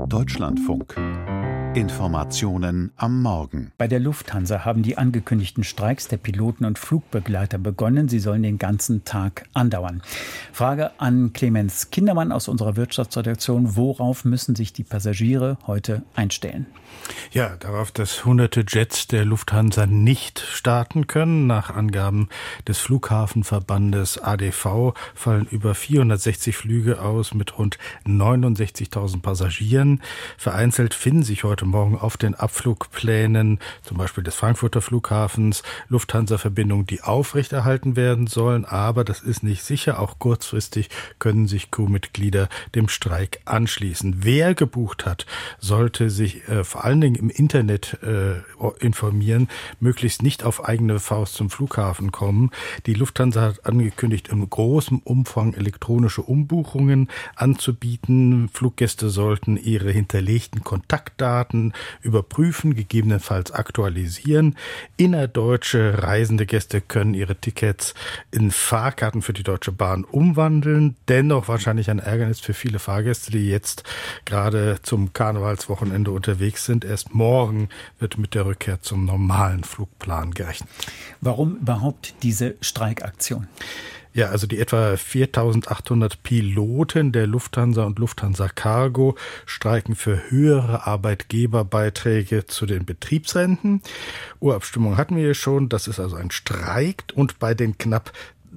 Deutschlandfunk. Informationen am Morgen. Bei der Lufthansa haben die angekündigten Streiks der Piloten und Flugbegleiter begonnen. Sie sollen den ganzen Tag andauern. Frage an Clemens Kindermann aus unserer Wirtschaftsredaktion. Worauf müssen sich die Passagiere heute einstellen? Ja, darauf, dass hunderte Jets der Lufthansa nicht starten können. Nach Angaben des Flughafenverbandes ADV fallen über 460 Flüge aus mit rund 69.000 Passagieren. Vereinzelt finden sich heute Morgen auf den Abflugplänen, zum Beispiel des Frankfurter Flughafens, Lufthansa-Verbindungen, die aufrechterhalten werden sollen. Aber das ist nicht sicher. Auch kurzfristig können sich Crewmitglieder dem Streik anschließen. Wer gebucht hat, sollte sich vor allen Dingen im Internet informieren, möglichst nicht auf eigene Faust zum Flughafen kommen. Die Lufthansa hat angekündigt, in großem Umfang elektronische Umbuchungen anzubieten. Fluggäste sollten ihre hinterlegten Kontaktdaten überprüfen, gegebenenfalls aktualisieren. Innerdeutsche reisende Gäste können ihre Tickets in Fahrkarten für die Deutsche Bahn umwandeln. Dennoch wahrscheinlich ein Ärgernis für viele Fahrgäste, die jetzt gerade zum Karnevalswochenende unterwegs sind. Erst morgen wird mit der Rückkehr zum normalen Flugplan gerechnet. Warum überhaupt diese Streikaktion? Ja, also die etwa 4.800 Piloten der Lufthansa und Lufthansa Cargo streiken für höhere Arbeitgeberbeiträge zu den Betriebsrenten. Urabstimmung hatten wir hier schon, das ist also ein Streik, und bei den knapp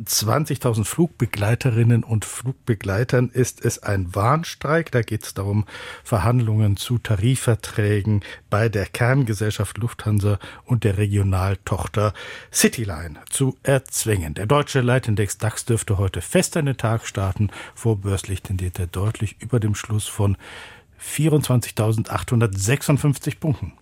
20.000 Flugbegleiterinnen und Flugbegleitern ist es ein Warnstreik. Da geht es darum, Verhandlungen zu Tarifverträgen bei der Kerngesellschaft Lufthansa und der Regionaltochter Cityline zu erzwingen. Der deutsche Leitindex DAX dürfte heute fest an den Tag starten. Vorbörslich tendiert er deutlich über dem Schluss von 24.856 Punkten.